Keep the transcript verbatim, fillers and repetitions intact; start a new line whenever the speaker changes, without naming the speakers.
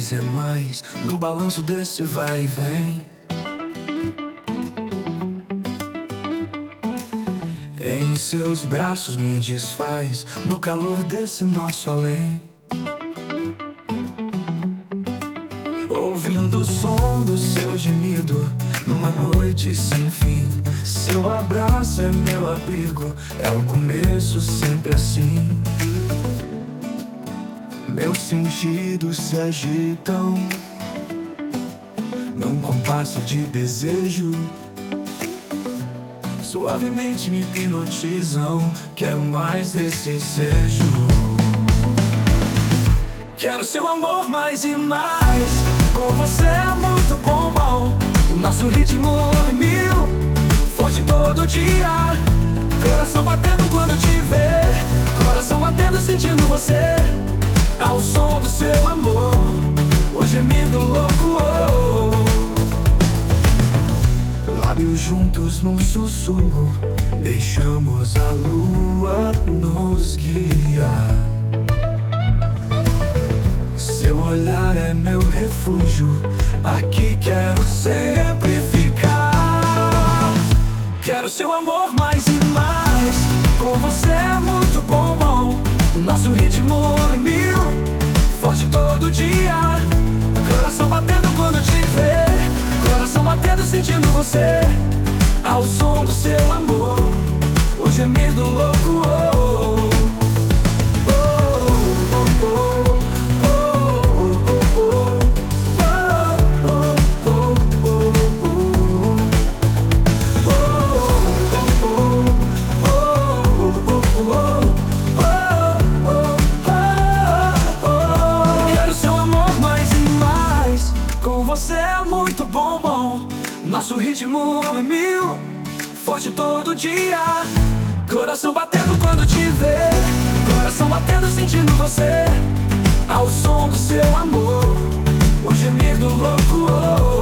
mais, é mais. No balanço desse vai e vem. Em seus braços me desfaz, no calor desse nosso além. Ouvindo o som do seu gemido, numa noite sem fim. Seu abraço é meu abrigo, é o começo sempre assim. Meus sentidos se agitam num compasso de desejo. Suavemente me hipnotizam, quero mais desse ensejo. Quero seu amor mais e mais. Com você é muito bom, bom. O nosso ritmo é mil, forte todo dia. Coração batendo quando te vê, coração batendo sentindo você. Ao som do seu amor, o gemido louco, oh, oh. Lábios juntos num sussurro, deixamos a lua nos guiar. Seu olhar é meu refúgio, aqui quero sempre ficar. Quero seu amor mais e mais. Com você é muito bom, bom. O nosso ritmo é mil, forte todo dia. Coração batendo quando te vê, coração batendo sentindo você. Ao som do seu amor, o gemido louco, oh, oh, oh, oh. Você é muito bom, bom. Nosso ritmo é mil, forte todo dia. Coração batendo quando te vê, coração batendo sentindo você. Ao som do seu amor, o gemido louco, oh.